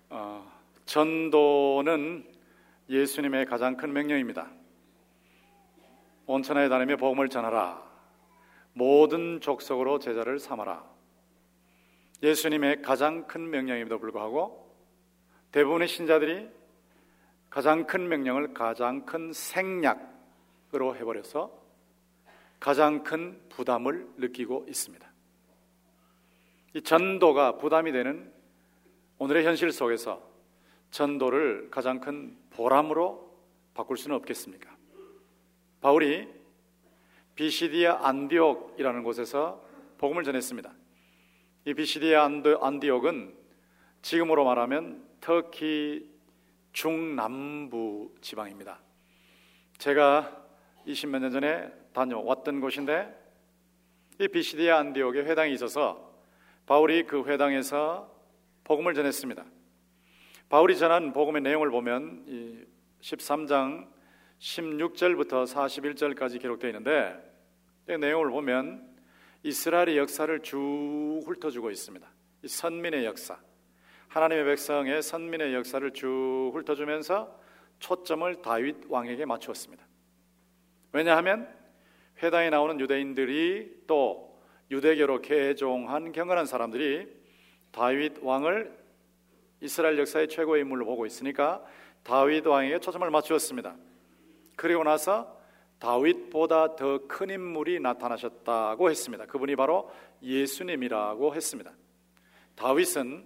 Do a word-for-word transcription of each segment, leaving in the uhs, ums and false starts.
어, 전도는 예수님의 가장 큰 명령입니다. 온 천하에 다니며 복음을 전하라. 모든 족속으로 제자를 삼아라. 예수님의 가장 큰 명령임에도 불구하고 대부분의 신자들이 가장 큰 명령을 가장 큰 생략으로 해버려서 가장 큰 부담을 느끼고 있습니다. 이 전도가 부담이 되는 오늘의 현실 속에서 전도를 가장 큰 보람으로 바꿀 수는 없겠습니까? 바울이 비시디아 안디옥이라는 곳에서 복음을 전했습니다. 이 비시디아 안디옥은 지금으로 말하면 터키 중남부 지방입니다. 제가 이십몇 년 전에 다녀왔던 곳인데 이 비시디아 안디옥에 회당이 있어서 바울이 그 회당에서 복음을 전했습니다. 바울이 전한 복음의 내용을 보면 이 십삼 장 십육 절부터 사십일 절까지 기록되어 있는데 이 내용을 보면 이스라엘의 역사를 쭉 훑어주고 있습니다. 이 선민의 역사, 하나님의 백성의 선민의 역사를 쭉 훑어주면서 초점을 다윗 왕에게 맞추었습니다. 왜냐하면 회당에 나오는 유대인들이 또 유대교로 개종한 경건한 사람들이 다윗 왕을 이스라엘 역사의 최고의 인물로 보고 있으니까 다윗 왕에게 초점을 맞추었습니다. 그리고 나서 다윗보다 더 큰 인물이 나타나셨다고 했습니다. 그분이 바로 예수님이라고 했습니다. 다윗은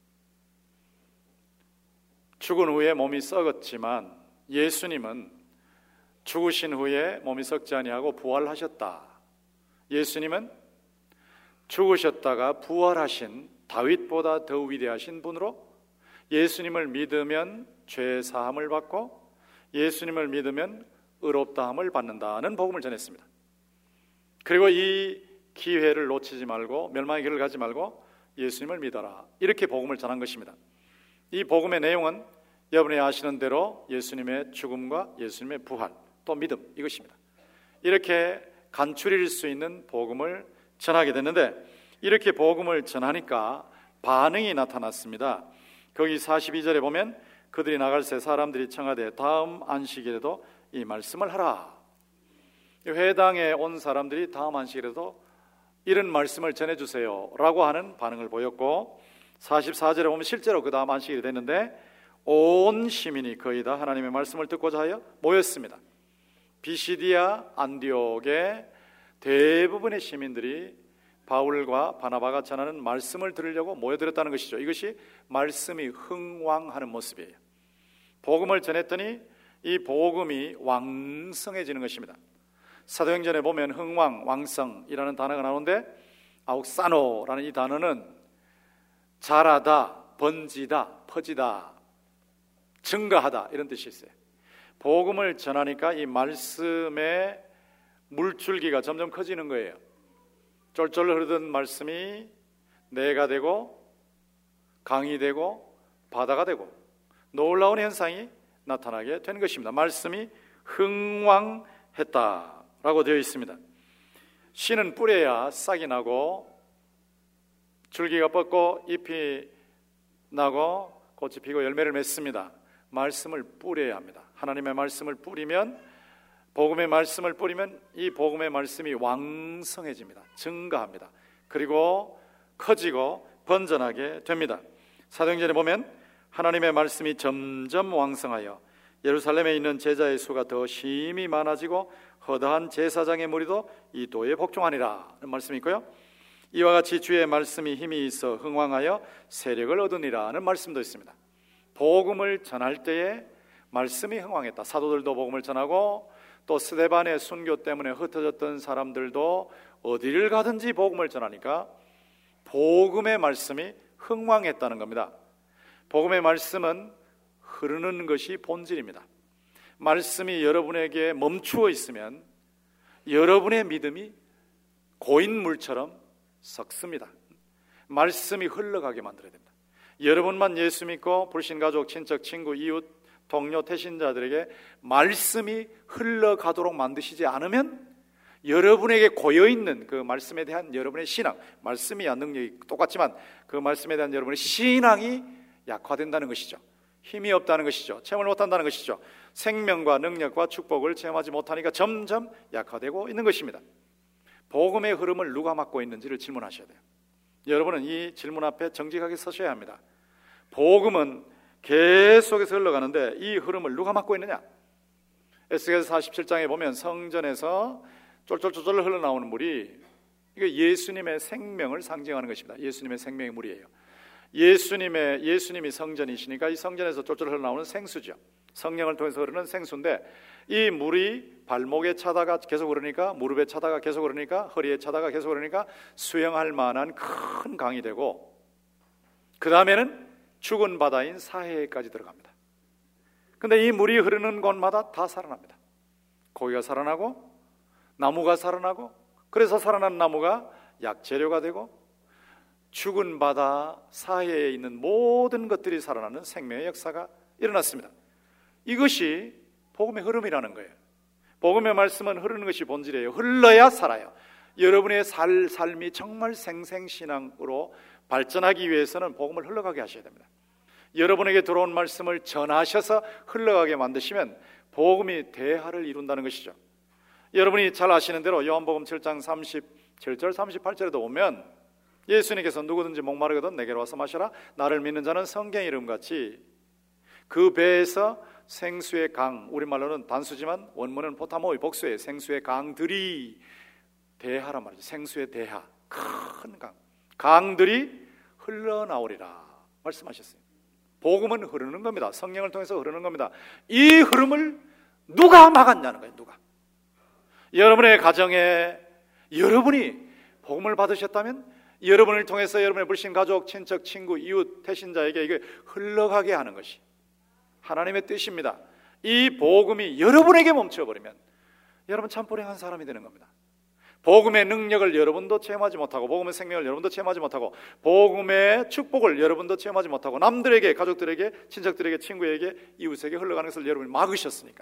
죽은 후에 몸이 썩었지만 예수님은 죽으신 후에 몸이 썩지 아니하고 부활하셨다. 예수님은 죽으셨다가 부활하신 다윗보다 더 위대하신 분으로 예수님을 믿으면 죄 사함을 받고 예수님을 믿으면 의롭다함을 받는다는 복음을 전했습니다. 그리고 이 기회를 놓치지 말고 멸망의 길을 가지 말고 예수님을 믿어라. 이렇게 복음을 전한 것입니다. 이 복음의 내용은 여러분이 아시는 대로 예수님의 죽음과 예수님의 부활 또 믿음 이것입니다. 이렇게 간추릴 수 있는 복음을 전하게 됐는데 이렇게 복음을 전하니까 반응이 나타났습니다. 거기 사십이 절에 보면 그들이 나갈 새 사람들이 청하되 다음 안식일에도 이 말씀을 하라. 회당에 온 사람들이 다음 안식일에도 이런 말씀을 전해주세요 라고 하는 반응을 보였고 사십사 절에 보면 실제로 그 다음 안식일이 됐는데 온 시민이 거의 다 하나님의 말씀을 듣고자 하여 모였습니다. 비시디아 안디옥의 대부분의 시민들이 바울과 바나바가 전하는 말씀을 들으려고 모여들었다는 것이죠. 이것이 말씀이 흥왕하는 모습이에요. 복음을 전했더니 이 복음이 왕성해지는 것입니다. 사도행전에 보면 흥왕, 왕성이라는 단어가 나오는데 아욱사노라는 이 단어는 자라다, 번지다, 퍼지다, 증가하다 이런 뜻이 있어요. 복음을 전하니까 이 말씀의 물줄기가 점점 커지는 거예요. 쫄쫄 흐르던 말씀이 내가 되고 강이 되고 바다가 되고 놀라운 현상이 나타나게 된 것입니다. 말씀이 흥왕했다라고 되어 있습니다. 씨는 뿌려야 싹이 나고 줄기가 뻗고 잎이 나고 꽃이 피고 열매를 맺습니다. 말씀을 뿌려야 합니다. 하나님의 말씀을 뿌리면 복음의 말씀을 뿌리면 이 복음의 말씀이 왕성해집니다. 증가합니다. 그리고 커지고 번전하게 됩니다. 사도행전에 보면 하나님의 말씀이 점점 왕성하여 예루살렘에 있는 제자의 수가 더 심히 많아지고 허다한 제사장의 무리도 이 도에 복종하니라 하는 말씀이 있고요. 이와 같이 주의 말씀이 힘이 있어 흥왕하여 세력을 얻으니라 하는 말씀도 있습니다. 복음을 전할 때에 말씀이 흥왕했다. 사도들도 복음을 전하고 또 스데반의 순교 때문에 흩어졌던 사람들도 어디를 가든지 복음을 전하니까 복음의 말씀이 흥왕했다는 겁니다. 복음의 말씀은 흐르는 것이 본질입니다. 말씀이 여러분에게 멈추어 있으면 여러분의 믿음이 고인물처럼 썩습니다. 말씀이 흘러가게 만들어야 됩니다. 여러분만 예수 믿고 불신가족, 친척, 친구, 이웃, 동료, 태신자들에게 말씀이 흘러가도록 만드시지 않으면 여러분에게 고여있는 그 말씀에 대한 여러분의 신앙, 말씀이야 능력이 똑같지만 그 말씀에 대한 여러분의 신앙이 약화된다는 것이죠. 힘이 없다는 것이죠. 체험을 못한다는 것이죠. 생명과 능력과 축복을 체험하지 못하니까 점점 약화되고 있는 것입니다. 복음의 흐름을 누가 막고 있는지를 질문하셔야 돼요. 여러분은 이 질문 앞에 정직하게 서셔야 합니다. 복음은 계속해서 흘러가는데 이 흐름을 누가 막고 있느냐? 에스겔서 사십칠 장에 보면 성전에서 쫄쫄쫄쫄 흘러나오는 물이 이게 예수님의 생명을 상징하는 것입니다. 예수님의 생명의 물이에요. 예수님의 예수님이 성전이시니까 이 성전에서 쫄쫄 흘러나오는 생수죠. 성령을 통해서 흐르는 생수인데 이 물이 발목에 차다가 계속 흐르니까 무릎에 차다가 계속 흐르니까 허리에 차다가 계속 흐르니까 수영할 만한 큰 강이 되고 그 다음에는 죽은 바다인 사해까지 들어갑니다. 근데 이 물이 흐르는 곳마다 다 살아납니다. 고기가 살아나고 나무가 살아나고 그래서 살아난 나무가 약재료가 되고 죽은 바다 사해에 있는 모든 것들이 살아나는 생명의 역사가 일어났습니다. 이것이 복음의 흐름이라는 거예요. 복음의 말씀은 흐르는 것이 본질이에요. 흘러야 살아요. 여러분의 살, 삶이 정말 생생신앙으로 발전하기 위해서는 복음을 흘러가게 하셔야 됩니다. 여러분에게 들어온 말씀을 전하셔서 흘러가게 만드시면 복음이 대화를 이룬다는 것이죠. 여러분이 잘 아시는 대로 요한복음 칠 장 삼십칠 절 삼십팔 절에도 보면 예수님께서 누구든지 목마르거든 내게로 와서 마셔라. 나를 믿는 자는 성경의 이름같이 그 배에서 생수의 강, 우리말로는 단수지만 원문은 포타모의 복수의 생수의 강들이 대하란 말이죠. 생수의 대하, 큰 강, 강들이 흘러나오리라 말씀하셨어요. 복음은 흐르는 겁니다. 성령을 통해서 흐르는 겁니다. 이 흐름을 누가 막았냐는 거예요. 누가? 여러분의 가정에 여러분이 복음을 받으셨다면 여러분을 통해서 여러분의 불신 가족, 친척, 친구, 이웃, 태신자에게 이게 흘러가게 하는 것이 하나님의 뜻입니다. 이 복음이 여러분에게 멈춰버리면 여러분 참 불행한 사람이 되는 겁니다. 복음의 능력을 여러분도 체험하지 못하고 복음의 생명을 여러분도 체험하지 못하고 복음의 축복을 여러분도 체험하지 못하고 남들에게, 가족들에게, 친척들에게, 친구에게, 이웃에게 흘러가는 것을 여러분이 막으셨으니까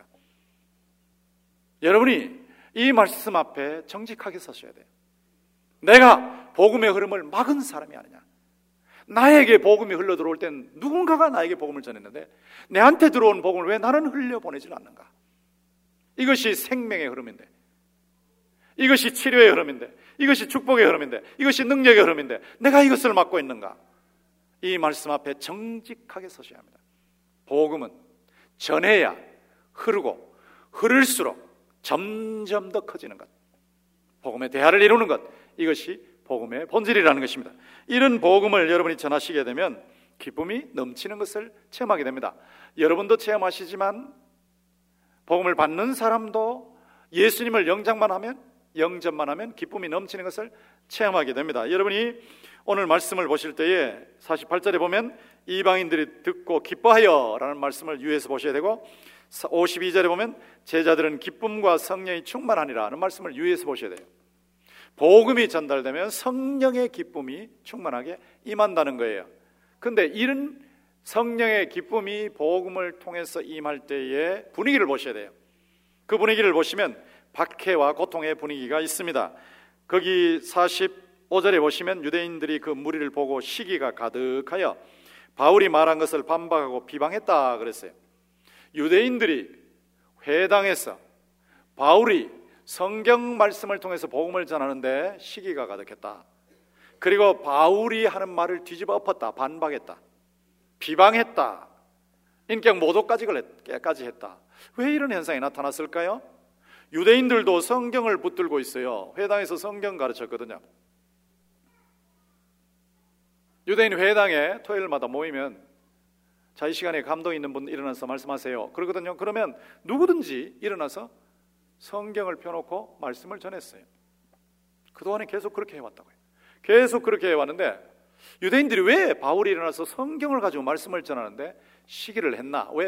여러분이 이 말씀 앞에 정직하게 서셔야 돼요. 내가 복음의 흐름을 막은 사람이 아니냐. 나에게 복음이 흘러 들어올 땐 누군가가 나에게 복음을 전했는데 내한테 들어온 복음을 왜 나는 흘려보내질 않는가. 이것이 생명의 흐름인데, 이것이 치료의 흐름인데, 이것이 축복의 흐름인데, 이것이 능력의 흐름인데 내가 이것을 막고 있는가. 이 말씀 앞에 정직하게 서셔야 합니다. 복음은 전해야 흐르고 흐를수록 점점 더 커지는 것, 복음의 대화를 이루는 것, 이것이 복음의 본질이라는 것입니다. 이런 복음을 여러분이 전하시게 되면 기쁨이 넘치는 것을 체험하게 됩니다. 여러분도 체험하시지만 복음을 받는 사람도 예수님을 영접만 하면 영접만 하면 기쁨이 넘치는 것을 체험하게 됩니다. 여러분이 오늘 말씀을 보실 때에 사십팔 절에 보면 이방인들이 듣고 기뻐하여 라는 말씀을 유의해서 보셔야 되고 오십이 절에 보면 제자들은 기쁨과 성령이 충만하니라 하는 말씀을 유의해서 보셔야 돼요. 복음이 전달되면 성령의 기쁨이 충만하게 임한다는 거예요. 그런데 이런 성령의 기쁨이 복음을 통해서 임할 때의 분위기를 보셔야 돼요. 그 분위기를 보시면 박해와 고통의 분위기가 있습니다. 거기 사십오 절에 보시면 유대인들이 그 무리를 보고 시기가 가득하여 바울이 말한 것을 반박하고 비방했다 그랬어요. 유대인들이 회당에서 바울이 성경 말씀을 통해서 복음을 전하는데 시기가 가득했다. 그리고 바울이 하는 말을 뒤집어 엎었다, 반박했다, 비방했다, 인격 모독까지 했다. 왜 이런 현상이 나타났을까요? 유대인들도 성경을 붙들고 있어요. 회당에서 성경 가르쳤거든요. 유대인 회당에 토요일마다 모이면 자, 이 시간에 감동 있는 분 일어나서 말씀하세요 그러거든요. 그러면 누구든지 일어나서 성경을 펴놓고 말씀을 전했어요. 그동안에 계속 그렇게 해왔다고요. 계속 그렇게 해왔는데 유대인들이 왜 바울이 일어나서 성경을 가지고 말씀을 전하는데 시기를 했나? 왜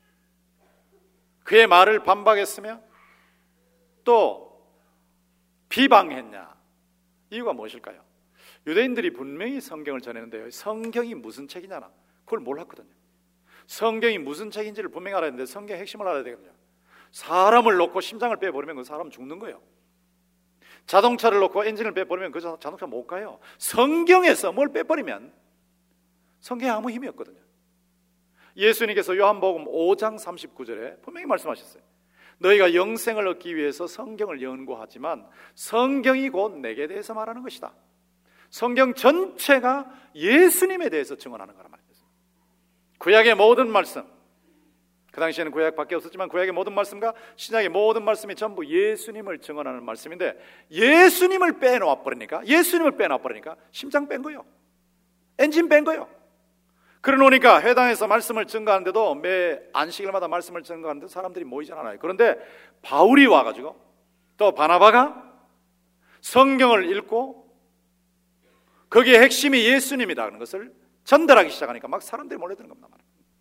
그의 말을 반박했으며 또 비방했냐? 이유가 무엇일까요? 유대인들이 분명히 성경을 전했는데요, 성경이 무슨 책이냐나 그걸 몰랐거든요. 성경이 무슨 책인지를 분명히 알아야 되는데 성경의 핵심을 알아야 되거든요. 사람을 놓고 심장을 빼버리면 그 사람 죽는 거예요. 자동차를 놓고 엔진을 빼버리면 그 자동차 못 가요. 성경에서 뭘 빼버리면 성경에 아무 힘이 없거든요. 예수님께서 요한복음 오 장 삼십구 절에 분명히 말씀하셨어요. 너희가 영생을 얻기 위해서 성경을 연구하지만 성경이 곧 내게 대해서 말하는 것이다. 성경 전체가 예수님에 대해서 증언하는 거란 말이에요. 구약의 모든 말씀, 그 당시에는 구약밖에 없었지만 구약의 모든 말씀과 신약의 모든 말씀이 전부 예수님을 증언하는 말씀인데, 예수님을 빼놓아 버리니까 예수님을 빼놔 버리니까 심장 뺀 거예요. 엔진 뺀 거예요. 그러니까 회당에서 말씀을 증거하는데도 매 안식일마다 말씀을 증거하는데 사람들이 모이지 않아요. 그런데 바울이 와가지고 또 바나바가 성경을 읽고 거기에 핵심이 예수님이라는 것을 전달하기 시작하니까 막 사람들이 몰려드는 겁니다.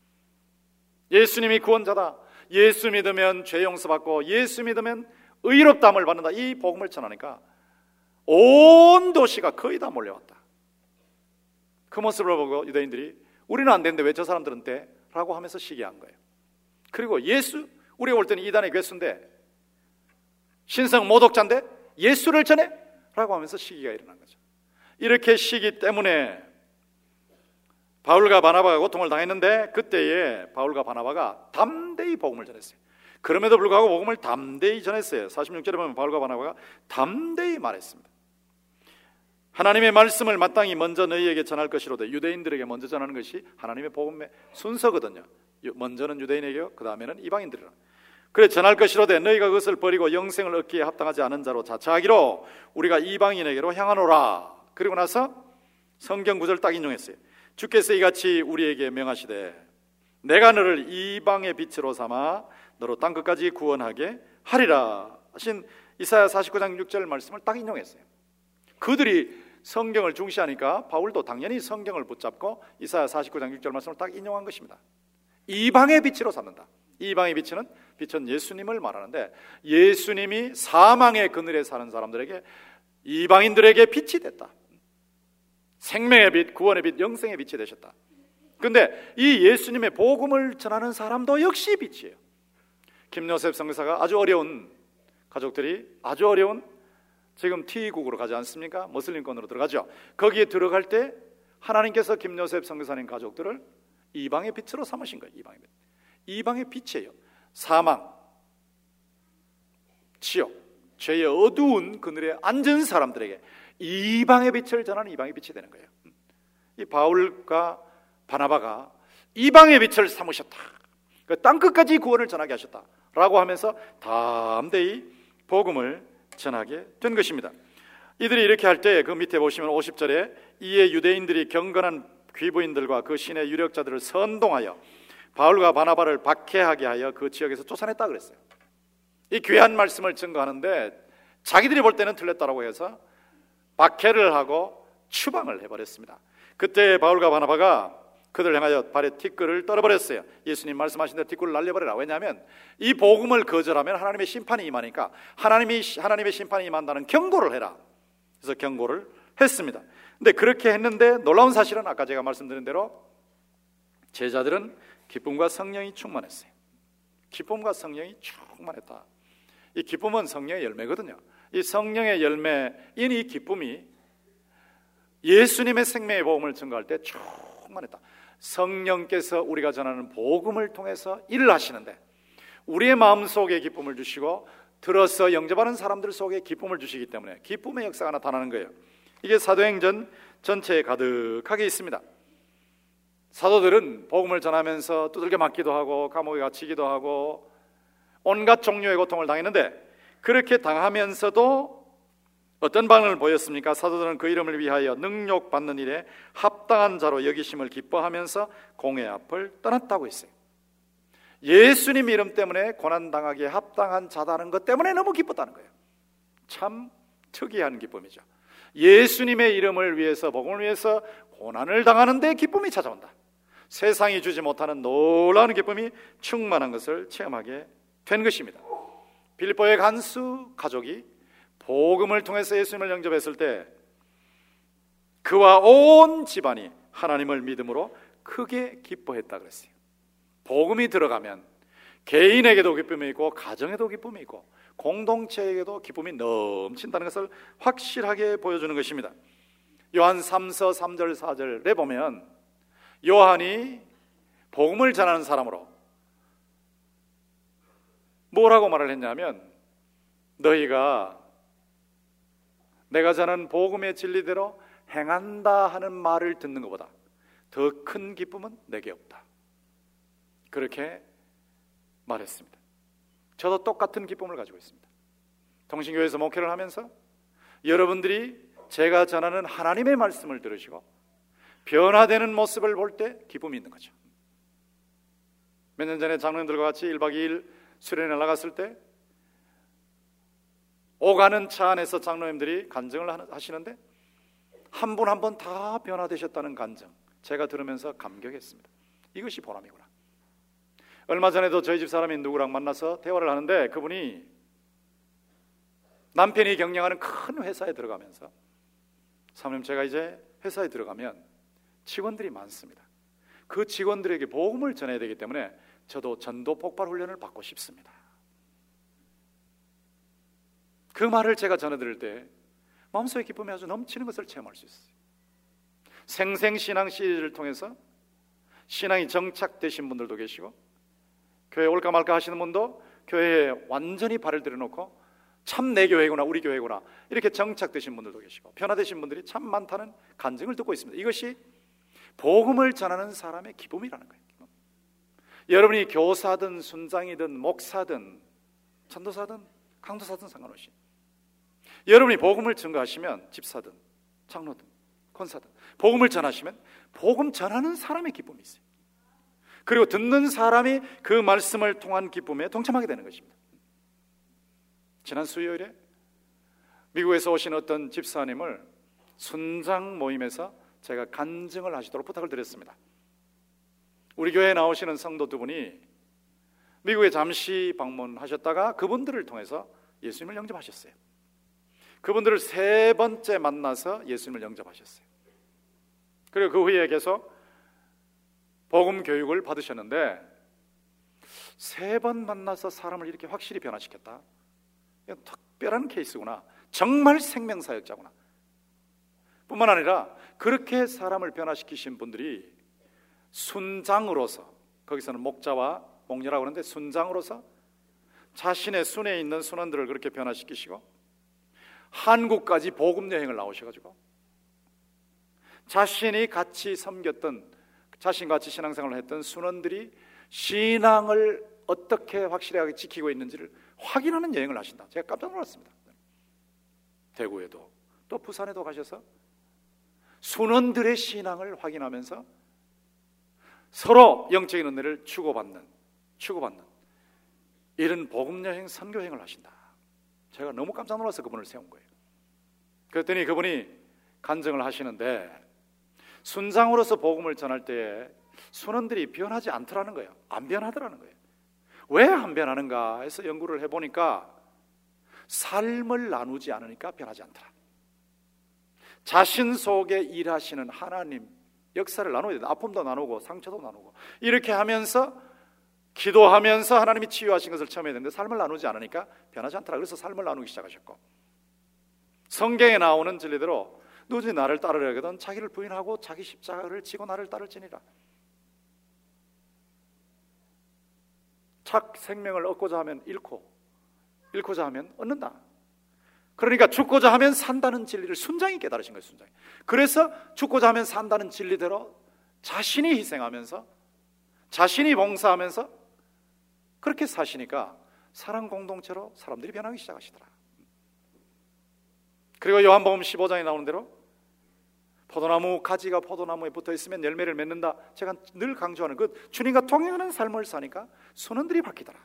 예수님이 구원자다, 예수 믿으면 죄 용서받고 예수 믿으면 의롭다함을 받는다, 이 복음을 전하니까 온 도시가 거의 다 몰려왔다. 그 모습을 보고 유대인들이 우리는 안 되는데 왜 저 사람들은 돼? 라고 하면서 시기한 거예요. 그리고 예수, 우리가 볼 때는 이단의 괴수인데, 신성 모독자인데 예수를 전해? 라고 하면서 시기가 일어난 거죠. 이렇게 시기 때문에 바울과 바나바가 고통을 당했는데, 그때에 바울과 바나바가 담대히 복음을 전했어요. 그럼에도 불구하고 복음을 담대히 전했어요. 사십육 절에 보면 바울과 바나바가 담대히 말했습니다. 하나님의 말씀을 마땅히 먼저 너희에게 전할 것이로되, 유대인들에게 먼저 전하는 것이 하나님의 복음의 순서거든요. 먼저는 유대인에게요, 그 다음에는 이방인들이라. 그래 전할 것이로되 너희가 그것을 버리고 영생을 얻기에 합당하지 않은 자로 자처하기로 우리가 이방인에게로 향하노라. 그리고 나서 성경 구절 딱 인용했어요. 주께서 이같이 우리에게 명하시되 내가 너를 이방의 빛으로 삼아 너로 땅끝까지 구원하게 하리라 하신 이사야 사십구 장 육 절 말씀을 딱 인용했어요. 그들이 성경을 중시하니까 바울도 당연히 성경을 붙잡고 이사야 사십구 장 육 절 말씀을 딱 인용한 것입니다. 이방의 빛으로 삼는다. 이방의 빛은 빛은 예수님을 말하는데, 예수님이 사망의 그늘에 사는 사람들에게, 이방인들에게 빛이 됐다. 생명의 빛, 구원의 빛, 영생의 빛이 되셨다. 그런데 이 예수님의 복음을 전하는 사람도 역시 빛이에요. 김요셉 선교사가 아주 어려운 가족들이 아주 어려운 지금 티국으로 가지 않습니까? 무슬림권으로 들어가죠. 거기에 들어갈 때 하나님께서 김요셉 선교사님 가족들을 이방의 빛으로 삼으신 거예요. 이방의 빛. 이방의 빛이에요. 사망, 지옥, 죄의 어두운 그늘에 앉은 사람들에게 이방의 빛을 전하는 이방의 빛이 되는 거예요. 이 바울과 바나바가 이방의 빛을 삼으셨다, 땅끝까지 구원을 전하게 하셨다라고 하면서 담대히 복음을 전하게 된 것입니다. 이들이 이렇게 할 때 그 밑에 보시면 오십 절에 이에 유대인들이 경건한 귀부인들과 그 신의 유력자들을 선동하여 바울과 바나바를 박해하게 하여 그 지역에서 쫓아냈다 그랬어요. 이 귀한 말씀을 증거하는데 자기들이 볼 때는 틀렸다고 해서 박해를 하고 추방을 해버렸습니다. 그때 바울과 바나바가 그들 향하여 발에 티끌을 떨어버렸어요. 예수님 말씀하신 대로 티끌을 날려버려라. 왜냐하면 이 복음을 거절하면 하나님의 심판이 임하니까 하나님이, 하나님의 심판이 임한다는 경고를 해라. 그래서 경고를 했습니다. 근데 그렇게 했는데 놀라운 사실은 아까 제가 말씀드린 대로 제자들은 기쁨과 성령이 충만했어요. 기쁨과 성령이 충만했다. 이 기쁨은 성령의 열매거든요. 이 성령의 열매인 이 기쁨이 예수님의 생명의 복음을 증거할 때 충만했다. 성령께서 우리가 전하는 복음을 통해서 일을 하시는데 우리의 마음속에 기쁨을 주시고 들어서 영접하는 사람들 속에 기쁨을 주시기 때문에 기쁨의 역사가 나타나는 거예요. 이게 사도행전 전체에 가득하게 있습니다. 사도들은 복음을 전하면서 두들겨 맞기도 하고 감옥에 갇히기도 하고 온갖 종류의 고통을 당했는데, 그렇게 당하면서도 어떤 반응을 보였습니까? 사도들은 그 이름을 위하여 능욕받는 일에 합당한 자로 여기심을 기뻐하면서 공회 앞을 떠났다고 했어요. 예수님 이름 때문에 고난당하기에 합당한 자다는 것 때문에 너무 기뻤다는 거예요. 참 특이한 기쁨이죠. 예수님의 이름을 위해서, 복음을 위해서 고난을 당하는데 기쁨이 찾아온다. 세상이 주지 못하는 놀라운 기쁨이 충만한 것을 체험하게 된 것입니다. 빌립보의 간수 가족이 복음을 통해서 예수님을 영접했을 때 그와 온 집안이 하나님을 믿음으로 크게 기뻐했다 그랬어요. 복음이 들어가면 개인에게도 기쁨이 있고 가정에도 기쁨이 있고 공동체에게도 기쁨이 넘친다는 것을 확실하게 보여주는 것입니다. 요한 삼서 삼 절 사 절에 보면 요한이 복음을 전하는 사람으로 뭐라고 말을 했냐면, 너희가 내가 전하는 복음의 진리대로 행한다 하는 말을 듣는 것보다 더 큰 기쁨은 내게 없다. 그렇게 말했습니다. 저도 똑같은 기쁨을 가지고 있습니다. 동신교회에서 목회를 하면서 여러분들이 제가 전하는 하나님의 말씀을 들으시고 변화되는 모습을 볼 때 기쁨이 있는 거죠. 몇 년 전에 장로님들과 같이 일 박 이 일 수련회 나갔을 때 오가는 차 안에서 장로님들이 간증을 하시는데 한 분 한 분 다 변화되셨다는 간증, 제가 들으면서 감격했습니다. 이것이 보람이구나. 얼마 전에도 저희 집 사람이 누구랑 만나서 대화를 하는데 그분이 남편이 경영하는 큰 회사에 들어가면서, 사모님 제가 이제 회사에 들어가면 직원들이 많습니다. 그 직원들에게 복음을 전해야 되기 때문에 저도 전도 폭발 훈련을 받고 싶습니다. 그 말을 제가 전해드릴 때 마음속의 기쁨이 아주 넘치는 것을 체험할 수 있어요. 생생신앙 시리즈를 통해서 신앙이 정착되신 분들도 계시고, 교회에 올까 말까 하시는 분도 교회에 완전히 발을 들여놓고 참 내 교회구나, 우리 교회구나, 이렇게 정착되신 분들도 계시고, 변화되신 분들이 참 많다는 간증을 듣고 있습니다. 이것이 복음을 전하는 사람의 기쁨이라는 거예요. 기쁨. 여러분이 교사든 순장이든 목사든 전도사든 강도사든 상관없이 여러분이 복음을 증거하시면, 집사든 장로든 권사든 복음을 전하시면 복음 전하는 사람의 기쁨이 있어요. 그리고 듣는 사람이 그 말씀을 통한 기쁨에 동참하게 되는 것입니다. 지난 수요일에 미국에서 오신 어떤 집사님을 순장 모임에서 제가 간증을 하시도록 부탁을 드렸습니다. 우리 교회에 나오시는 성도 두 분이 미국에 잠시 방문하셨다가 그분들을 통해서 예수님을 영접하셨어요. 그분들을 세 번째 만나서 예수님을 영접하셨어요. 그리고 그 후에 계속 복음 교육을 받으셨는데, 세 번 만나서 사람을 이렇게 확실히 변화시켰다, 이건 특별한 케이스구나, 정말 생명사역자구나. 뿐만 아니라 그렇게 사람을 변화시키신 분들이 순장으로서, 거기서는 목자와 목녀라고 하는데 순장으로서 자신의 순에 있는 순원들을 그렇게 변화시키시고, 한국까지 복음 여행을 나오셔가지고 자신이 같이 섬겼던, 자신과 같이 신앙생활을 했던 순원들이 신앙을 어떻게 확실하게 지키고 있는지를 확인하는 여행을 하신다. 제가 깜짝 놀랐습니다. 대구에도 또 부산에도 가셔서 순원들의 신앙을 확인하면서 서로 영적인 은혜를 주고받는 주고받는 이런 복음여행 선교여행을 하신다. 제가 너무 깜짝 놀라서 그분을 세운 거예요. 그랬더니 그분이 간증을 하시는데, 순장으로서 복음을 전할 때에 순원들이 변하지 않더라는 거예요. 안 변하더라는 거예요. 왜 안 변하는가 해서 연구를 해보니까 삶을 나누지 않으니까 변하지 않더라. 자신 속에 일하시는 하나님 역사를 나눠야 된다. 아픔도 나누고 상처도 나누고 이렇게 하면서 기도하면서 하나님이 치유하신 것을 체험해야 되는데 삶을 나누지 않으니까 변하지 않더라. 그래서 삶을 나누기 시작하셨고, 성경에 나오는 진리대로 누구든지 나를 따르려거든 자기를 부인하고 자기 십자가를 지고 나를 따를지니라. 착 생명을 얻고자 하면 잃고 잃고자 하면 얻는다. 그러니까 죽고자 하면 산다는 진리를 순장이 깨달으신 거예요. 순장이. 그래서 죽고자 하면 산다는 진리대로 자신이 희생하면서 자신이 봉사하면서 그렇게 사시니까 사랑 공동체로 사람들이 변하기 시작하시더라. 그리고 요한복음 십오 장에 나오는 대로 포도나무 가지가 포도나무에 붙어 있으면 열매를 맺는다. 제가 늘 강조하는 그 주님과 동행하는 삶을 사니까 순원들이 바뀌더라.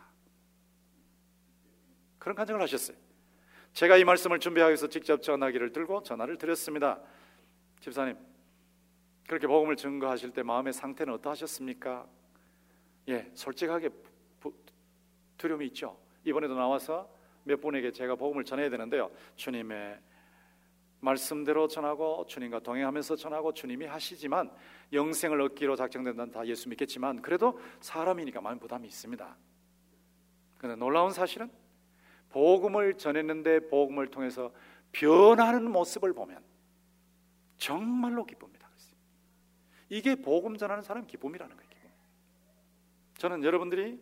그런 간증을 하셨어요. 제가 이 말씀을 준비하기 위해서 직접 전화기를 들고 전화를 드렸습니다. 집사님, 그렇게 복음을 증거하실 때 마음의 상태는 어떠하셨습니까? 예, 솔직하게 부, 두려움이 있죠. 이번에도 나와서 몇 분에게 제가 복음을 전해야 되는데요, 주님의 말씀대로 전하고 주님과 동행하면서 전하고 주님이 하시지만 영생을 얻기로 작정된다는 다 예수 믿겠지만 그래도 사람이니까 많은 부담이 있습니다. 그런데 놀라운 사실은 복음을 전했는데 복음을 통해서 변하는 모습을 보면 정말로 기쁩니다. 이게 복음 전하는 사람 기쁨이라는 거예요. 기쁨. 저는 여러분들이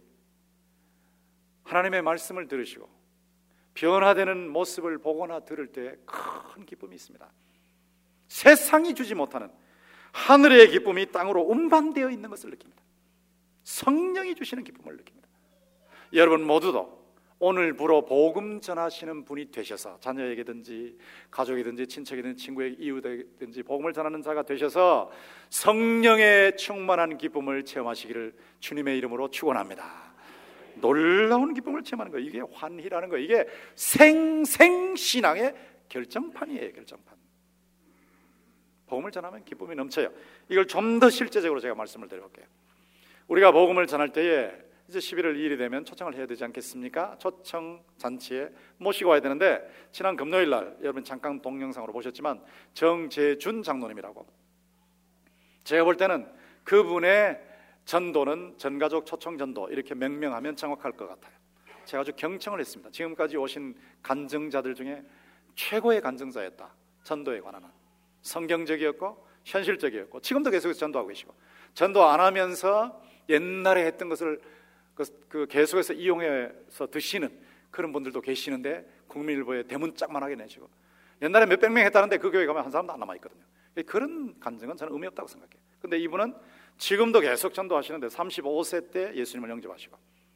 하나님의 말씀을 들으시고 변화되는 모습을 보거나 들을 때 큰 기쁨이 있습니다. 세상이 주지 못하는 하늘의 기쁨이 땅으로 운반되어 있는 것을 느낍니다. 성령이 주시는 기쁨을 느낍니다. 여러분 모두도 오늘부로 복음 전하시는 분이 되셔서 자녀에게든지 가족이든지 친척이든지 친구에게 이웃에게든지 복음을 전하는 자가 되셔서 성령의 충만한 기쁨을 체험하시기를 주님의 이름으로 축원합니다. 놀라운 기쁨을 체험하는 거예요. 이게 환희라는 거예요. 이게 생생신앙의 결정판이에요. 결정판. 복음을 전하면 기쁨이 넘쳐요. 이걸 좀 더 실제적으로 제가 말씀을 드려볼게요. 우리가 복음을 전할 때에 이제 십일월 이일이 되면 초청을 해야 되지 않겠습니까? 초청 잔치에 모시고 와야 되는데 지난 금요일 날 여러분 잠깐 동영상으로 보셨지만 정재준 장로님이라고, 제가 볼 때는 그분의 전도는 전가족 초청 전도 이렇게 명명하면 정확할 것 같아요. 제가 아주 경청을 했습니다. 지금까지 오신 간증자들 중에 최고의 간증자였다. 전도에 관한 한 성경적이었고 현실적이었고 지금도 계속해서 전도하고 계시고, 전도 안 하면서 옛날에 했던 것을 그, 그 계속해서 이용해서 드시는 그런 분들도 계시는데 국민일보에 대문짝만하게 내시고, 옛날에 몇백 명 했다는데 그 교회 가면 한 사람도 안 남아있거든요. 그런 간증은 저는 의미 없다고 생각해요. 근데 이분은 지금도 계속 전도하시는데 삼십오 세 때 예수님을 영접하시고,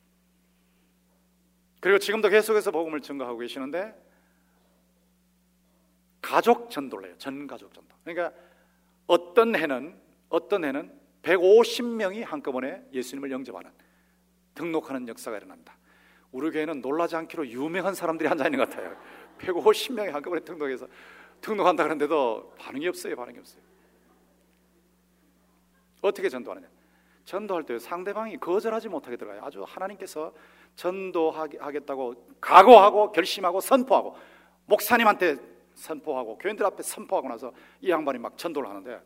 그리고 지금도 계속해서 복음을 증거하고 계시는데 가족 전도를 해요. 전 가족 전도. 그러니까 어떤 해는 어떤 해는 백오십 명이 한꺼번에 예수님을 영접하는, 등록하는 역사가 일어납니다. 우리 교회는 놀라지 않기로 유명한 사람들이 앉아있는 것 같아요. 백오십 명이 한꺼번에 등록해서 등록한다 그러는데도 반응이 없어요. 반응이 없어요. 어떻게 전도하느냐? 전도할 때 상대방이 거절하지 못하게 들어가요. 아주 하나님께서 전도하겠다고 각오하고 결심하고 선포하고 목사님한테 선포하고 교인들 앞에 선포하고 나서 이 양반이 막 전도를 하는데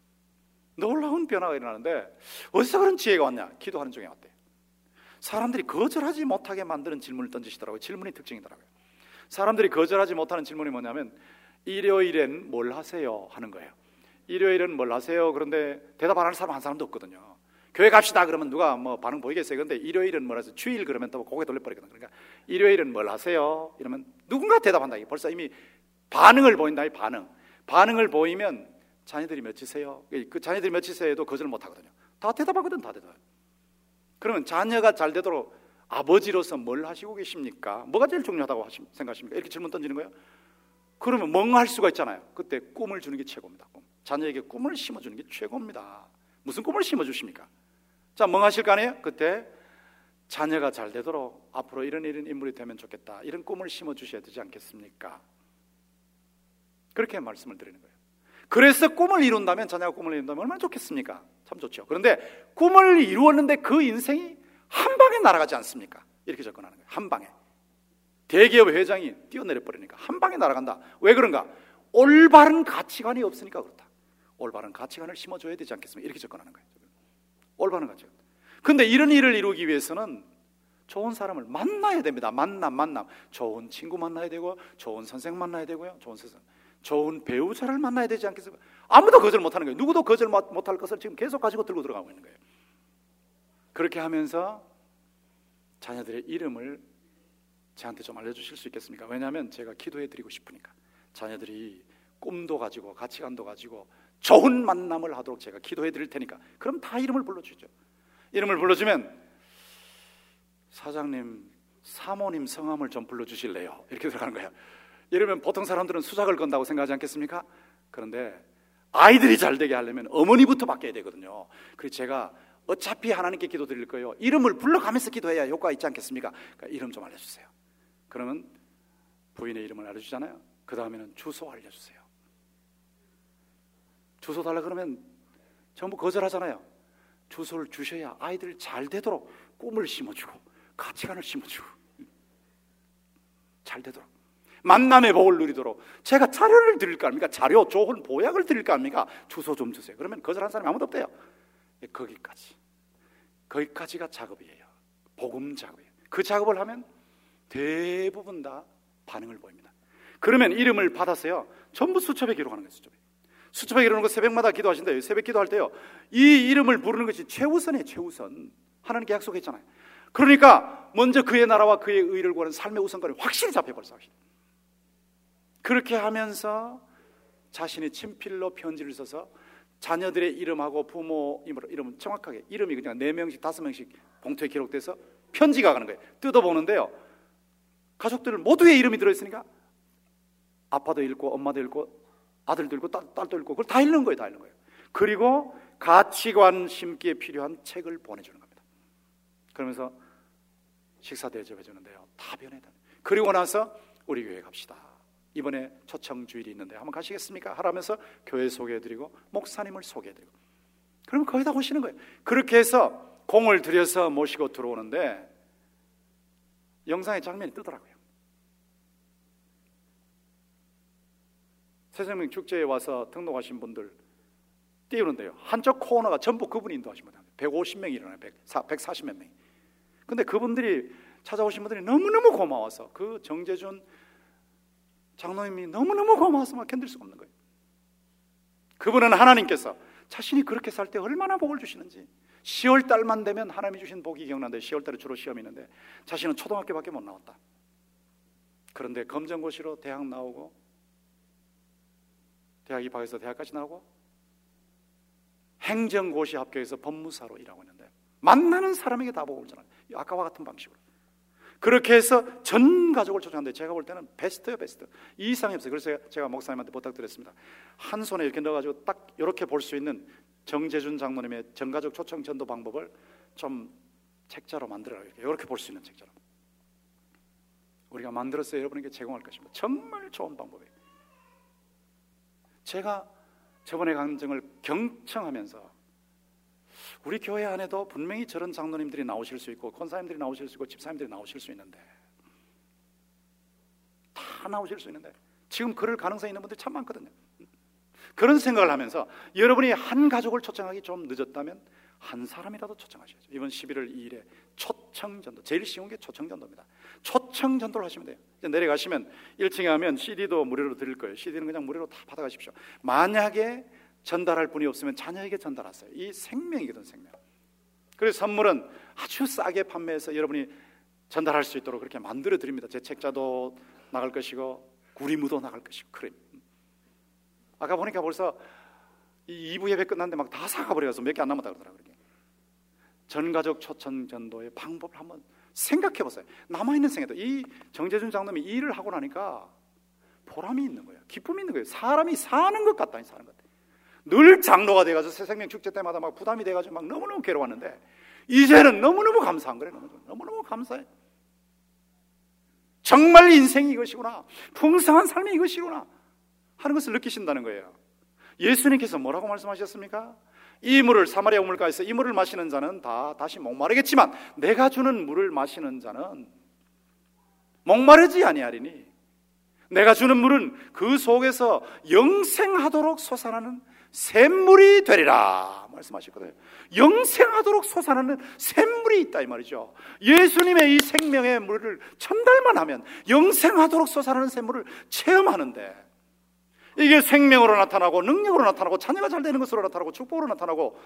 놀라운 변화가 일어나는데 어디서 그런 지혜가 왔냐? 기도하는 중에 왔대요. 사람들이 거절하지 못하게 만드는 질문을 던지시더라고요. 질문이 특징이더라고요. 사람들이 거절하지 못하는 질문이 뭐냐면 일요일엔 뭘 하세요? 하는 거예요. 일요일은 뭘 하세요? 그런데 대답 안 하는 사람 한 사람도 없거든요. 교회 갑시다 그러면 누가 뭐 반응 보이겠어요? 그런데 일요일은 뭘 하세요? 주일 그러면 또 고개 돌려버리거든요. 그러니까 일요일은 뭘 하세요? 이러면 누군가 대답한다. 벌써 이미 반응을 보인다. 이 반응. 반응을 보이면 자녀들이 몇이세요? 그 자녀들이 몇이세요도 거절 못 하거든요. 다 대답하거든. 다 대답. 그러면 자녀가 잘 되도록 아버지로서 뭘 하시고 계십니까? 뭐가 제일 중요하다고 생각하십니까? 이렇게 질문 던지는 거예요. 그러면 멍할 수가 있잖아요. 그때 꿈을 주는 게 최고입니다. 꿈. 자녀에게 꿈을 심어주는 게 최고입니다. 무슨 꿈을 심어주십니까? 자, 멍하실 거 아니에요? 그때 자녀가 잘 되도록 앞으로 이런 이런 인물이 되면 좋겠다, 이런 꿈을 심어주셔야 되지 않겠습니까? 그렇게 말씀을 드리는 거예요. 그래서 꿈을 이룬다면, 자녀가 꿈을 이룬다면 얼마나 좋겠습니까? 참 좋죠. 그런데 꿈을 이루었는데 그 인생이 한 방에 날아가지 않습니까? 이렇게 접근하는 거예요. 한 방에. 대기업 회장이 뛰어내려 버리니까 한 방에 날아간다. 왜 그런가? 올바른 가치관이 없으니까 그렇다. 올바른 가치관을 심어줘야 되지 않겠습니까? 이렇게 접근하는 거예요. 올바른 가치관. 근데 이런 일을 이루기 위해서는 좋은 사람을 만나야 됩니다. 만남, 만남. 좋은 친구 만나야 되고, 좋은 선생 만나야 되고요. 좋은 선생, 좋은 배우자를 만나야 되지 않겠습니까? 아무도 거절 못하는 거예요. 누구도 거절 못할 것을 지금 계속 가지고 들고 들어가고 있는 거예요. 그렇게 하면서 자녀들의 이름을 저한테 좀 알려주실 수 있겠습니까? 왜냐하면 제가 기도해드리고 싶으니까. 자녀들이 꿈도 가지고 가치관도 가지고 좋은 만남을 하도록 제가 기도해드릴 테니까. 그럼 다 이름을 불러주죠. 이름을 불러주면 사장님, 사모님 성함을 좀 불러주실래요? 이렇게 들어가는 거예요. 이러면 보통 사람들은 수작을 건다고 생각하지 않겠습니까? 그런데 아이들이 잘 되게 하려면 어머니부터 바뀌어야 되거든요. 그래서 제가 어차피 하나님께 기도 드릴 거예요. 이름을 불러가면서 기도해야 효과가 있지 않겠습니까? 그러니까 이름 좀 알려주세요. 그러면 부인의 이름을 알려주잖아요. 그 다음에는 주소 알려주세요. 주소 달라 그러면 전부 거절하잖아요. 주소를 주셔야 아이들 잘 되도록 꿈을 심어주고 가치관을 심어주고 잘 되도록 만남의 복을 누리도록 제가 자료를 드릴까 합니까? 자료, 좋은 보약을 드릴까 합니까? 주소 좀 주세요. 그러면 거절하는 사람이 아무도 없대요. 거기까지 거기까지가 작업이에요. 복음 작업이에요. 그 작업을 하면 대부분 다 반응을 보입니다. 그러면 이름을 받았어요. 전부 수첩에 기록하는 거예요. 수첩에. 수첩에 기록하는 거 새벽마다 기도하신대요. 새벽 기도할 때요, 이 이름을 부르는 것이 최우선이에요. 최우선. 하나님께 약속했잖아요. 그러니까 먼저 그의 나라와 그의 의를 구하는 삶의 우선권이 확실히 잡혀버렸어. 확실히. 그렇게 하면서 자신이 친필로 편지를 써서 자녀들의 이름하고 부모 이름은 정확하게 이름이 그냥 네 명씩 다섯 명씩 봉투에 기록돼서 편지가 가는 거예요. 뜯어보는데요, 가족들 모두의 이름이 들어있으니까 아빠도 읽고 엄마도 읽고 아들도 읽고 딸, 딸도 읽고 그걸 다 읽는 거예요. 다 읽는 거예요. 그리고 가치관 심기에 필요한 책을 보내주는 겁니다. 그러면서 식사 대접해 주는데요, 다 변해다. 그리고 나서 우리 교회 갑시다. 이번에 초청 주일이 있는데 한번 가시겠습니까? 하라면서 교회 소개해드리고 목사님을 소개해드리고, 그러면 거의 다 오시는 거예요. 그렇게 해서 공을 들여서 모시고 들어오는데 영상의 장면이 뜨더라고요. 새생명 축제에 와서 등록하신 분들 띄우는데요, 한쪽 코너가 전부 그분이 인도하신 분들 백오십 명이 일어나요. 백사십 몇 명이. 근데 그분들이 찾아오신 분들이 너무너무 고마워서, 그 정재준 장로님이 너무너무 고마워서 막 견딜 수가 없는 거예요. 그분은 하나님께서 자신이 그렇게 살 때 얼마나 복을 주시는지, 시월 달만 되면 하나님이 주신 복이 기억나는데, 시월 달에 주로 시험이 있는데 자신은 초등학교밖에 못 나왔다. 그런데 검정고시로 대학 나오고, 대학 입학해서 대학까지 나오고, 행정고시 합격해서 법무사로 일하고 있는데 만나는 사람에게 다 복을 전하는, 아까와 같은 방식으로 그렇게 해서 전 가족을 초청하는데, 제가 볼 때는 베스트예요. 베스트. 이 이상이 없어요. 그래서 제가 목사님한테 부탁드렸습니다. 한 손에 이렇게 넣어가지고 딱 이렇게 볼 수 있는 정재준 장로님의 전가족 초청 전도 방법을 좀 책자로 만들어라. 이렇게, 이렇게 볼 수 있는 책자로 우리가 만들어서 여러분에게 제공할 것입니다. 정말 좋은 방법이에요. 제가 저번에 간증을 경청하면서 우리 교회 안에도 분명히 저런 장로님들이 나오실 수 있고 권사님들이 나오실 수 있고 집사님들이 나오실 수 있는데, 다 나오실 수 있는데 지금 그럴 가능성이 있는 분들이 참 많거든요. 그런 생각을 하면서 여러분이 한 가족을 초청하기 좀 늦었다면 한 사람이라도 초청하셔야죠. 이번 십일월 이일에 초청전도, 제일 쉬운 게 초청전도입니다. 초청전도를 하시면 돼요. 이제 내려가시면 일 층에 하면 씨디도 무료로 드릴 거예요. 씨디는 그냥 무료로 다 받아가십시오. 만약에 전달할 분이 없으면 자녀에게 전달하세요. 이 생명이거든, 생명. 그래서 선물은 아주 싸게 판매해서 여러분이 전달할 수 있도록 그렇게 만들어 드립니다. 제 책자도 나갈 것이고 구리무도 나갈 것이고 크림. 아까 보니까 벌써 이 이 부 예배 끝났는데 막 다 사가버려서 몇 개 안 남았다 그러더라고요. 전가족 초청 전도의 방법을 한번 생각해 보세요. 남아있는 생에도 이 정재준 장로님이 이 일을 하고 나니까 보람이 있는 거예요. 기쁨이 있는 거예요. 사람이 사는 것 같다. 사는 것 같다. 늘 장로가 돼가지고 새생명 축제 때마다 막 부담이 돼가지고 막 너무너무 괴로웠는데 이제는 너무너무 감사한 거예요. 너무너무 감사해. 정말 인생이 이것이구나, 풍성한 삶이 이것이구나 하는 것을 느끼신다는 거예요. 예수님께서 뭐라고 말씀하셨습니까? 이 물을, 사마리아 우물가에서 이 물을 마시는 자는 다 다시 목마르겠지만 내가 주는 물을 마시는 자는 목마르지 아니하리니 내가 주는 물은 그 속에서 영생하도록 솟아나는 샘물이 되리라 말씀하셨거든요. 영생하도록 솟아나는 샘물이 있다 이 말이죠. 예수님의 이 생명의 물을 전달만 하면 영생하도록 솟아나는 샘물을 체험하는데, 이게 생명으로 나타나고 능력으로 나타나고 자녀가 잘 되는 것으로 나타나고 축복으로 나타나고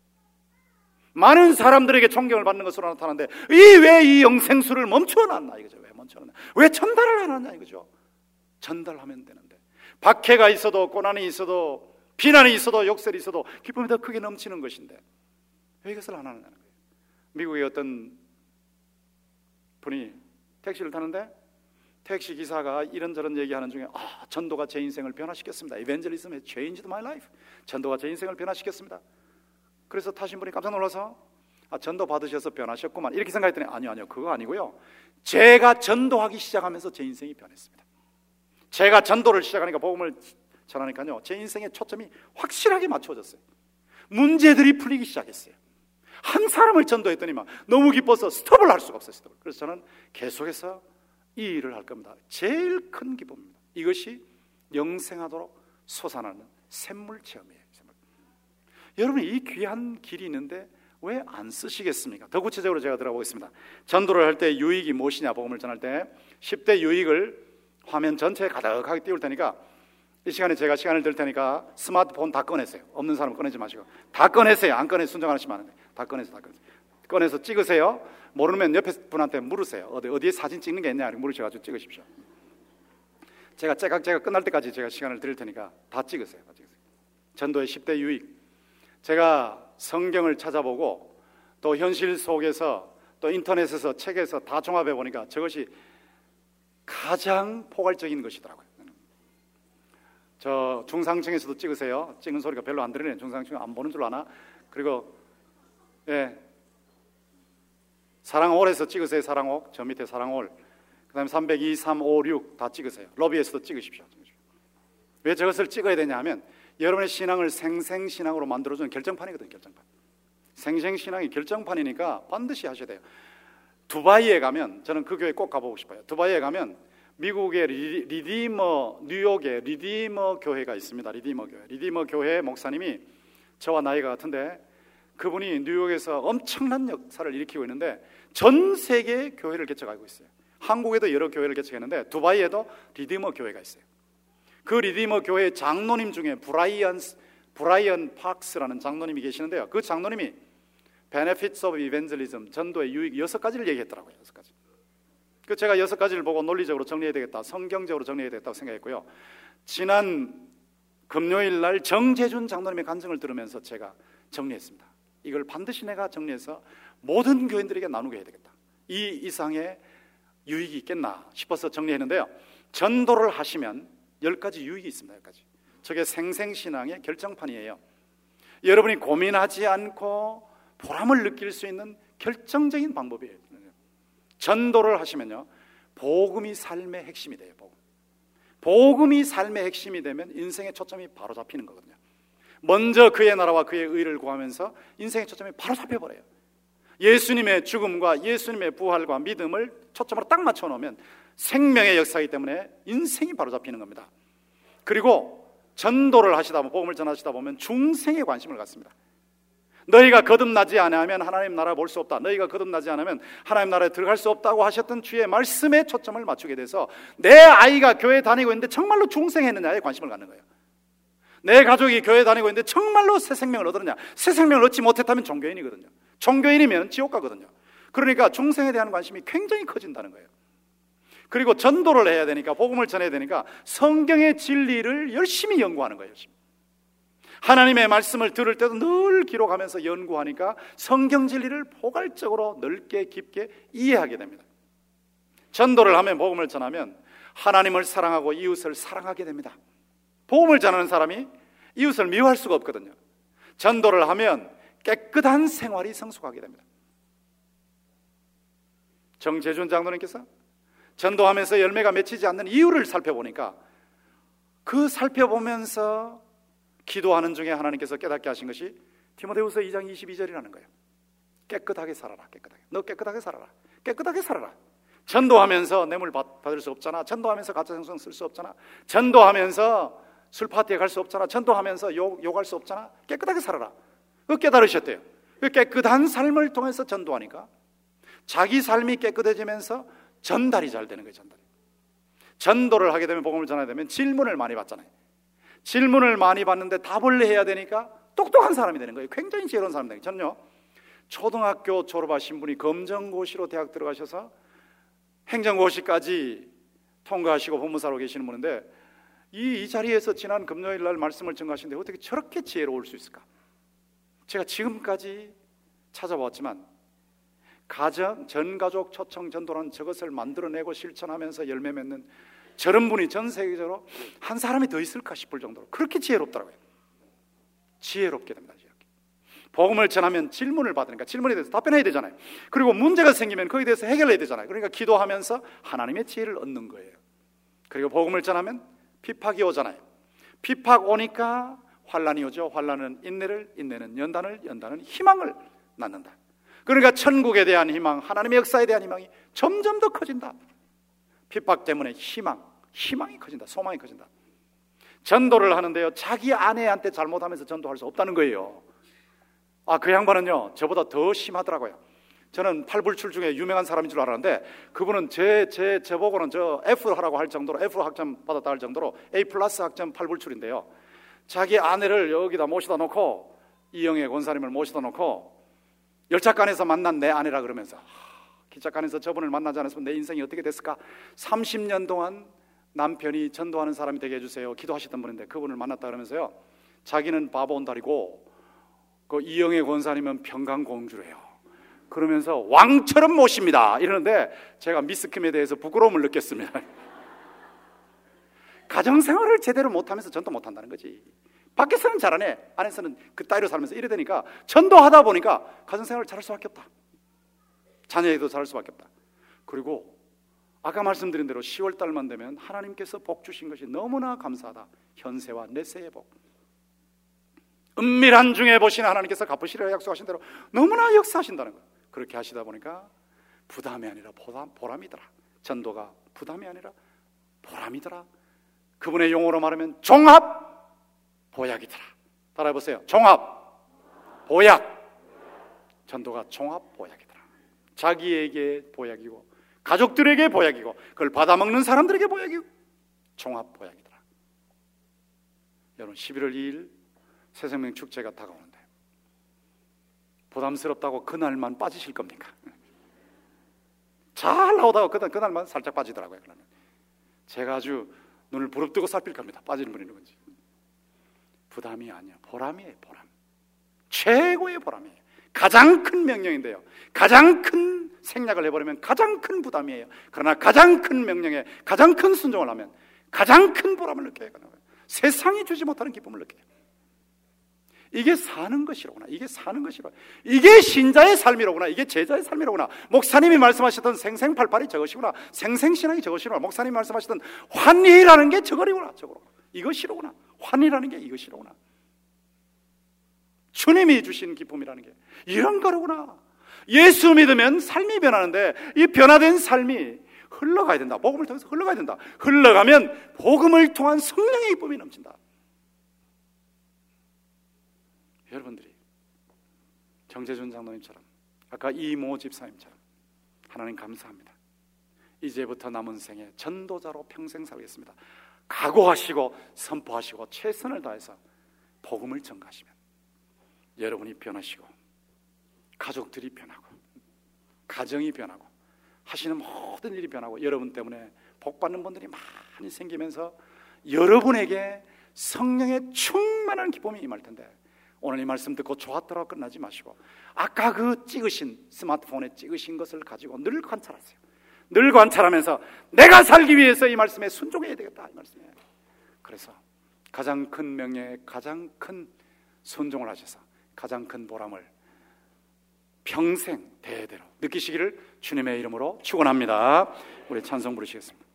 많은 사람들에게 존경을 받는 것으로 나타나는데, 이 왜 이 영생수를 멈춰놨나 이거죠. 왜 멈춰놨나? 왜 전달을 안 하냐 이거죠. 전달하면 되는데, 박해가 있어도 고난이 있어도 비난이 있어도 욕설이 있어도 기쁨이 더 크게 넘치는 것인데 왜 이것을 안 하느냐는 거예요. 미국의 어떤 분이 택시를 타는데 택시 기사가 이런저런 얘기하는 중에 아, 전도가 제 인생을 변화시켰습니다. Evangelism has changed my life. 전도가 제 인생을 변화시켰습니다. 그래서 타신 분이 깜짝 놀라서 아, 전도 받으셔서 변하셨구만 이렇게 생각했더니 아니요 아니요 그거 아니고요, 제가 전도하기 시작하면서 제 인생이 변했습니다. 제가 전도를 시작하니까, 복음을 전하니까요, 제 인생의 초점이 확실하게 맞춰졌어요. 문제들이 풀리기 시작했어요. 한 사람을 전도했더니만 너무 기뻐서 스톱을 할 수가 없어요. 스톱을. 그래서 저는 계속해서 이 일을 할 겁니다. 제일 큰 기쁨입니다. 이것이 영생하도록 솟아나는 샘물 체험이에요. 샘물. 여러분, 이 귀한 길이 있는데 왜 안 쓰시겠습니까? 더 구체적으로 제가 들어보겠습니다. 전도를 할 때 유익이 무엇이냐, 복음을 전할 때 십 대 유익을 화면 전체에 가득하게 띄울 테니까, 이 시간에 제가 시간을 들 테니까 스마트폰 다 꺼내세요. 없는 사람은 꺼내지 마시고 다 꺼내세요. 안 꺼내 순정 하나씩 많은데 다 꺼내세요. 다 꺼내세요. 꺼내서 찍으세요. 모르면 옆에 분한테 물으세요. 어디, 어디에 사진 찍는 게 있냐 물으셔가지고 찍으십시오. 제가 째깍째깍 끝날 때까지 제가 시간을 드릴 테니까 다 찍으세요. 다 찍으세요. 전도의 십 대 유익. 제가 성경을 찾아보고 또 현실 속에서 또 인터넷에서 책에서 다 종합해 보니까 저것이 가장 포괄적인 것이더라고요. 저 중상층에서도 찍으세요. 찍은 소리가 별로 안 들리네. 중상층 안 보는 줄 아나? 그리고 예, 사랑홀에서 찍으세요. 사랑홀 저 밑에 사랑홀. 그 다음에 삼백이, 삼, 오, 육 다 찍으세요. 로비에서도 찍으십시오. 왜 저것을 찍어야 되냐 하면 여러분의 신앙을 생생신앙으로 만들어주는 결정판이거든요. 결정판. 생생신앙이 결정판이니까 반드시 하셔야 돼요. 두바이에 가면, 저는 그 교회 꼭 가보고 싶어요. 두바이에 가면 미국의 리, 리디머, 뉴욕에 리디머 교회가 있습니다. 리디머 교회. 리디머 교회 목사님이 저와 나이가 같은데 그분이 뉴욕에서 엄청난 역사를 일으키고 있는데 전 세계 교회를 개척하고 있어요. 한국에도 여러 교회를 개척했는데 두바이에도 리디머 교회가 있어요. 그 리디머 교회 장로님 중에 브라이언, 브라이언 박스라는 장로님이 계시는데요. 그 장로님이 Benefits of Evangelism, 전도의 유익 여섯 가지를 얘기했더라고요. 여섯 가지. 그 제가 여섯 가지를 보고 논리적으로 정리해야 되겠다, 성경적으로 정리해야 되겠다고 생각했고요. 지난 금요일 날 정재준 장로님의 간증을 들으면서 제가 정리했습니다. 이걸 반드시 내가 정리해서 모든 교인들에게 나누게 해야 되겠다. 이 이상의 유익이 있겠나 싶어서 정리했는데요. 전도를 하시면 열 가지 유익이 있습니다. 열 가지. 저게 생생신앙의 결정판이에요. 여러분이 고민하지 않고 보람을 느낄 수 있는 결정적인 방법이에요. 전도를 하시면요, 복음이 삶의 핵심이 돼요. 복음. 복음이 삶의 핵심이 되면 인생의 초점이 바로 잡히는 거거든요. 먼저 그의 나라와 그의 의를 구하면서 인생의 초점이 바로 잡혀버려요. 예수님의 죽음과 예수님의 부활과 믿음을 초점으로 딱 맞춰놓으면 생명의 역사이기 때문에 인생이 바로 잡히는 겁니다. 그리고 전도를 하시다 보면, 복음을 전하시다 보면 중생에 관심을 갖습니다. 너희가 거듭나지 않으면 하나님 나라 볼 수 없다. 너희가 거듭나지 않으면 하나님 나라에 들어갈 수 없다고 하셨던 주의 말씀에 초점을 맞추게 돼서 내 아이가 교회 다니고 있는데 정말로 중생했느냐에 관심을 갖는 거예요. 내 가족이 교회 다니고 있는데 정말로 새 생명을 얻었느냐. 새 생명을 얻지 못했다면 종교인이거든요. 종교인이면 지옥 가거든요. 그러니까 중생에 대한 관심이 굉장히 커진다는 거예요. 그리고 전도를 해야 되니까, 복음을 전해야 되니까 성경의 진리를 열심히 연구하는 거예요. 열심히. 하나님의 말씀을 들을 때도 늘 기록하면서 연구하니까 성경 진리를 포괄적으로 넓게 깊게 이해하게 됩니다. 전도를 하면, 복음을 전하면 하나님을 사랑하고 이웃을 사랑하게 됩니다. 복음을 전하는 사람이 이웃을 미워할 수가 없거든요. 전도를 하면 깨끗한 생활이 성숙하게 됩니다. 정재준 장로님께서 전도하면서 열매가 맺히지 않는 이유를 살펴보니까 그 살펴보면서 기도하는 중에 하나님께서 깨닫게 하신 것이 디모데후서 이 장 이십이 절이라는 거예요. 깨끗하게 살아라. 깨끗하게. 너 깨끗하게 살아라. 깨끗하게 살아라. 전도하면서 뇌물 받을 수 없잖아. 전도하면서 가짜 생성 쓸 수 없잖아. 전도하면서 술 파티에 갈 수 없잖아. 전도하면서 욕, 욕할 수 없잖아. 깨끗하게 살아라. 그 깨달으셨대요. 그 깨끗한 삶을 통해서 전도하니까 자기 삶이 깨끗해지면서 전달이 잘 되는 거예요. 전달이. 전도를 하게 되면, 복음을 전하게 되면 질문을 많이 받잖아요. 질문을 많이 받는데 답을 해야 되니까 똑똑한 사람이 되는 거예요. 굉장히 지혜로운 사람이 되는 거예요. 저는요, 초등학교 졸업하신 분이 검정고시로 대학 들어가셔서 행정고시까지 통과하시고 법무사로 계시는 분인데 이, 이 자리에서 지난 금요일 날 말씀을 전가하시는데 어떻게 저렇게 지혜로울 수 있을까? 제가 지금까지 찾아봤지만 가정, 전가족 초청 전도라는 저것을 만들어내고 실천하면서 열매 맺는 저런 분이 전 세계적으로 한 사람이 더 있을까 싶을 정도로 그렇게 지혜롭더라고요. 지혜롭게 됩니다. 지혜롭게. 복음을 전하면 질문을 받으니까 질문에 대해서 답변해야 되잖아요. 그리고 문제가 생기면 거기에 대해서 해결해야 되잖아요. 그러니까 기도하면서 하나님의 지혜를 얻는 거예요. 그리고 복음을 전하면 피팍이 오잖아요. 피팍 오니까 환란이 오죠. 환란은 인내를, 인내는 연단을, 연단은 희망을 낳는다. 그러니까 천국에 대한 희망, 하나님의 역사에 대한 희망이 점점 더 커진다. 핍박 때문에 희망, 희망이 커진다. 소망이 커진다. 전도를 하는데요, 자기 아내한테 잘못하면서 전도할 수 없다는 거예요. 아, 그 양반은요 저보다 더 심하더라고요. 저는 팔불출 중에 유명한 사람인 줄 알았는데 그분은 제, 제, 저보고는 저 F 하라고 할 정도로, F 학점 받았다 할 정도로 A 플러스 학점 팔불출인데요, 자기 아내를 여기다 모시다 놓고, 이영애 권사님을 모시다 놓고 열차간에서 만난 내 아내라 그러면서, 기차간에서 저분을 만나지 않았으면 내 인생이 어떻게 됐을까? 삼십 년 동안 남편이 전도하는 사람이 되게 해주세요 기도하시던 분인데 그분을 만났다 그러면서요, 자기는 바보온달이고 그 이영애 권사님은 평강공주래요. 그러면서 왕처럼 모십니다 이러는데 제가 미스킴에 대해서 부끄러움을 느꼈습니다. 가정생활을 제대로 못하면서 전도 못한다는 거지. 밖에서는 잘하네, 안에서는 그 따위로 살면서 이래 되니까 전도하다 보니까 가정생활을 잘할 수밖에 없다. 자녀에도 잘할 수밖에 없다. 그리고 아까 말씀드린 대로 시월 달만 되면 하나님께서 복 주신 것이 너무나 감사하다. 현세와 내세의 복, 은밀한 중에 보시는 하나님께서 갚으시리라 약속하신 대로 너무나 역사하신다는 거예요. 그렇게 하시다 보니까 부담이 아니라 보람, 보람이더라. 전도가 부담이 아니라 보람이더라. 그분의 용어로 말하면 종합 보약이더라. 따라해보세요. 종합 보약. 전도가 종합 보약이더라. 자기에게 보약이고 가족들에게 보약이고 그걸 받아먹는 사람들에게 보약이고 종합 보약이더라. 여러분, 십일월 이일 새생명 축제가 다가오는데 부담스럽다고 그날만 빠지실 겁니까? 잘 나오다가 그날, 그날만 살짝 빠지더라고요. 그러면 제가 아주 눈을 부릅뜨고 살필 겁니다. 빠지는 분이 누군지. 부담이 아니야, 보람이에요. 보람. 최고의 보람이에요. 가장 큰 명령인데요, 가장 큰 생략을 해버리면 가장 큰 부담이에요. 그러나 가장 큰 명령에 가장 큰 순종을 하면 가장 큰 보람을 느껴요. 세상이 주지 못하는 기쁨을 느껴요. 이게 사는 것이로구나. 이게 사는 것이로구나. 이게 신자의 삶이로구나. 이게 제자의 삶이로구나. 목사님이 말씀하셨던 생생팔팔이 저것이구나. 생생신앙이 저것이구나. 목사님이 말씀하셨던 환희라는 게 저거리구나. 저거구나. 이것이로구나. 환희라는 게 이것이로구나. 주님이 주신 기쁨이라는 게 이런 거로구나. 예수 믿으면 삶이 변하는데 이 변화된 삶이 흘러가야 된다. 복음을 통해서 흘러가야 된다. 흘러가면 복음을 통한 성령의 기쁨이 넘친다. 여러분들이 정재준 장로님처럼, 아까 이모 집사님처럼 하나님 감사합니다. 이제부터 남은 생에 전도자로 평생 살겠습니다. 각오하시고 선포하시고 최선을 다해서 복음을 전가하시면 여러분이 변하시고 가족들이 변하고 가정이 변하고 하시는 모든 일이 변하고 여러분 때문에 복받는 분들이 많이 생기면서 여러분에게 성령의 충만한 기쁨이 임할 텐데, 오늘 이 말씀 듣고 좋았더라고 끝나지 마시고 아까 그 찍으신 스마트폰에 찍으신 것을 가지고 늘 관찰하세요. 늘 관찰하면서 내가 살기 위해서 이 말씀에 순종해야 되겠다, 이 말씀에. 그래서 가장 큰 명예에 가장 큰 순종을 하셔서 가장 큰 보람을 평생 대대로 느끼시기를 주님의 이름으로 축원합니다. 우리 찬송 부르시겠습니다.